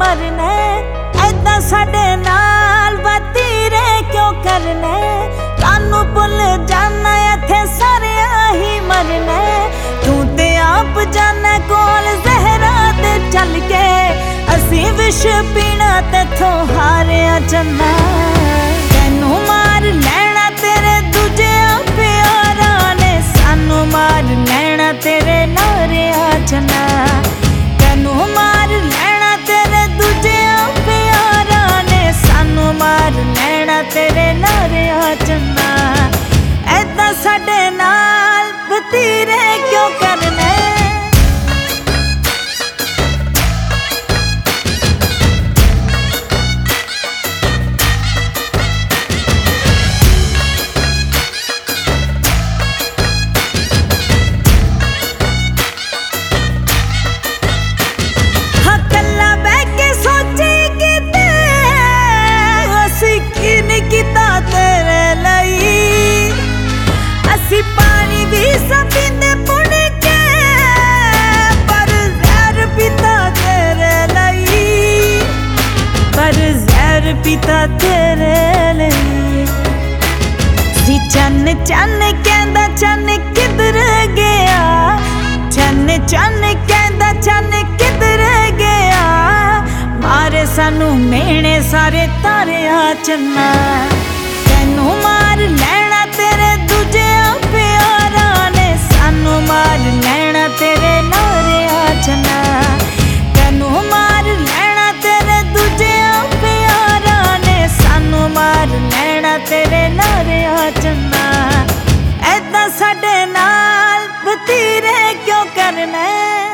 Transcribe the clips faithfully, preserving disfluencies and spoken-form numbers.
मरने। ऐदां साडे नाल वतीरे क्यों करने, सानू भुल जाना इत्थे सारिया ही मरने। तू ते आप जाने कोल जहरा ते चल के, असी विश पीना तेथों हारिया चन्ना। तैनू मार लैना तेरे दूजे प्यारा ने, सानू मार लैना तेरे नारिया चन्ना। तैनू मार लैना तेरे दूजे प्यारा ने, सानू मार लैना तेरे नारिया चन्ना। ऐदां साडे नाल वतीरे क्यों करने। पानी भी सब पींदे पुण के, पर जहर पीता तेरे लई, पर जहर पीता तेरे लई। सी चन चन कहंदा चन किधर गया, चन चन कहंदा चन किधर गया। मारे सानू मेहणे सारे तारिया चन्ना। तैनू मार लैना तेरे दूजे प्यारा ने, सानू मार लैना तेरे नारिया चन्ना। तैनू मार लैना तेरे दूजे प्यारा ने, सानू मार लैना तेरे नारिया चन्ना। ऐदां साडे नाल वतीरे क्यों करने।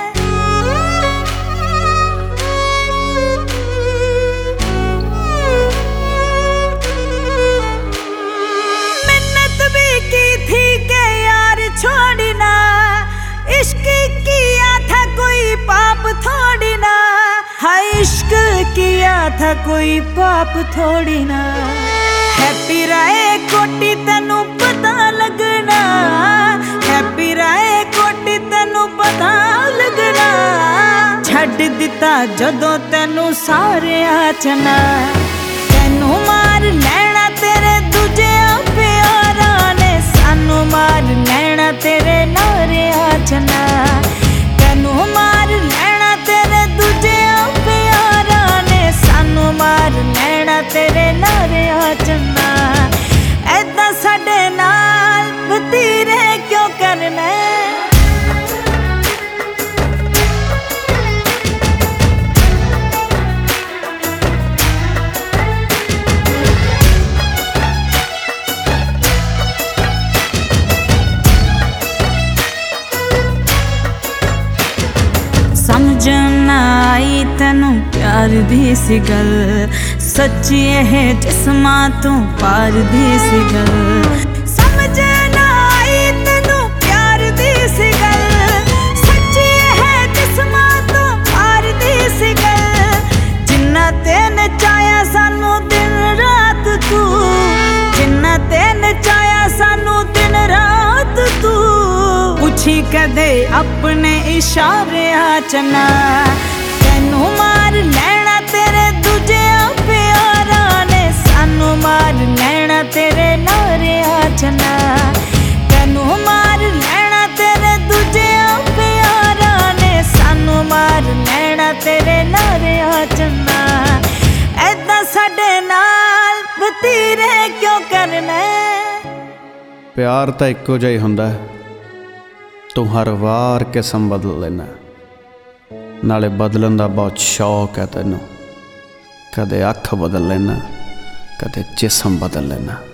छोड़ी ना इश्क किया था कोई पाप थोड़ी ना, हाय इश्क किया था कोई पाप थोड़ी ना। हैप्पी राय कोटी तेनू पता लगना, हैप्पी राय कोटी तेनू पता लगना। छड्ड दिता जदों तेनू सारिया चना। तेनू मार लैना तेरे दूजे प्यारा ने, सानू मार लैना तेरे नारिया चन्ना। तैनू मार लैना तेरे दूजे प्यारा ने, सानू मार लैना तेरे नारिया चन्ना। ऐदां साडे नाल वतीरे क्यों करने। समझ ना आई तैनू प्यार दी सी गल, सच्ची एह जिस्मां तू पार दी सी गल। समझ ना आई तैनू प्यार दी सी गल, सच्ची एह जिस्मां तू पार दी सी गल। जिन्ना तेन चाया सानू दिन रात तू, जिन्ना तेन चाया सानू दिन रात तू। पूछी कदे अपने इशारे चन्ना। तैनू मार लैना तेरे दूजे प्यारा ने, सानू मार लैना तेरे नारिया चन्ना। तैनू मार लैना तेरे दूजे प्यारा ने, सानू मार लैना तेरे नारिया चन्ना। ऐदां साडे नाल वतीरे क्यों करने। प्यार तां इक्को जिहा ही हुंदा, तू हर वार किस्म बदल लेना। नाले बदलन दा बहुत शौक है तैनू, कदे अख बदल लेना, कदे जिस्म बदल लेना।